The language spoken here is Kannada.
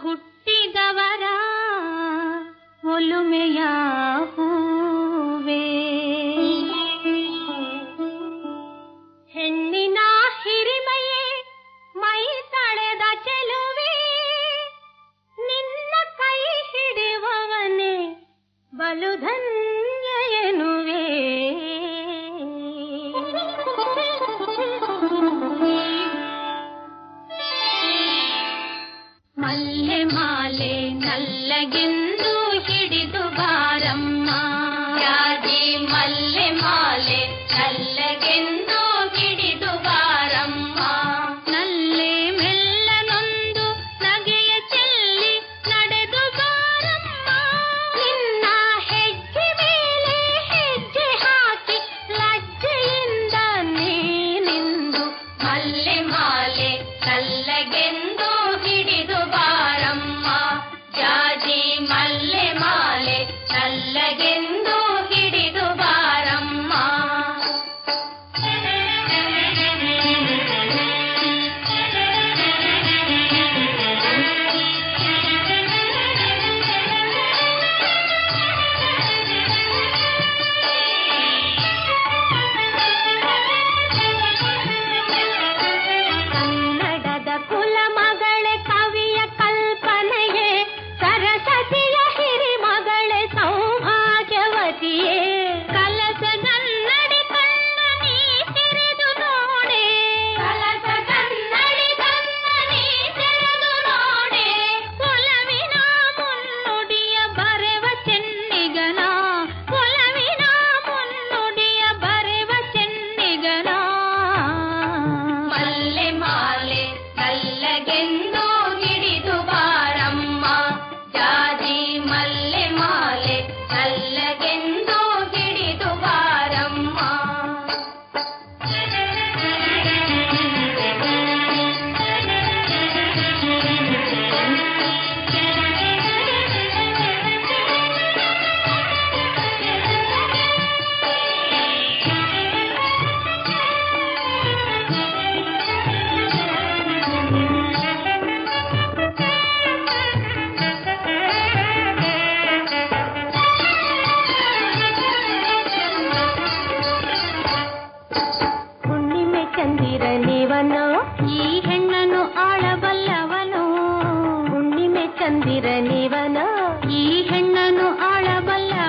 ಹುಟ್ಟಿದವರ ಒಲುಮೆಯ ಹೂವೇ ಹೆಣ್ಣಿನ ಹಿರಿಮೆಯೇ ಮೈ ತಳೆದ ಚೆಲುವೆ ನಿನ್ನ ಕೈ ಹಿಡಿಯುವವನೇ ಬಲು ಧನ್ಯ ಎನ್ನುವೆ ಮಲ್ಲೆ ಮಾಲೆ ನಲ್ಲಗೆಂದು ಹಿಡಿದು ಬಾರಮ್ಮ ಜಾಜಿ ಮಲ್ಲೆ ಮಾಲೆ ನಲ್ಲಗೆಂದು ಹಿಡಿದು ಬಾರಮ್ಮ ನಲ್ಲೆ ಮೆಲ್ಲನೊಂದು ನಗೆಯ ಚೆಲ್ಲಿ ನಡೆದು ಬಾರಮ್ಮ ನಿನ್ನ ಹೆಜ್ಜೆ ಮೇಲೆ ಹೆಜ್ಜೆ ಹಾಕಿ ಲಜ್ಜೆಯಿಂದ ನೀನಿಂದು ಮಲ್ಲೆ ಮಾಲೆ ನಲ್ಲಗೆಂದು ಹಿಡಿದು ಬಾರಮ್ಮ ಜಾಜಿ ಮಲ್ಲೆ ಮಾಲೆ ನಲ್ಲಗೆಂದು ಹಿಡಿದು ಬಾರಮ್ಮ ಕನ್ನಡದ ಕುಲಮಗಳೇ ಕವಿಯ ಕಲ್ಪನೆಯೇ ಸರಸ್ವತಿಯ ಹಿರಿಮಗಳೇ ಸೌಭಾಗ್ಯವತಿಯೇ ಕಲಸಗನ್ನಡಿ ಕಣ್ಣ ನೀ ತೆರೆದು ನೋಡೆ ಕಲಸ ಕನ್ನಡಿ ಕಣ್ಣ ನೀ ತೆರೆದು ನೋಡೆ ಒಲವಿನ ಮುನ್ನುಡಿಯ ಬರೆವ ಚೆನ್ನಿಗನ ಒಲವಿನ ಮುನ್ನುಡಿಯ ಬರೆವ ಚೆನ್ನಿಗನ ಮಲ್ಲೆ ಮಾಲೆ ನಲ್ಲಗೆಂದು ಹಿಡಿದು ಬಾರಮ್ಮ ಜಾಜಿ ಮಲ್ಲೆ ಮಾಲೆ ನಲ್ಲಗೆಂದು ಹಿಡಿದು ಬಾರಮ್ಮ ಹುಣ್ಣಿಮೆ ಚಂದಿರ ನೀವನು ಈ ಹೆಣ್ಣನು ಆಳಬಲ್ಲವನು ಹುಣ್ಣಿಮೆ ಚಂದಿರ ನೀವನು ಈ ಹೆಣ್ಣನು ಆಳಬಲ್ಲ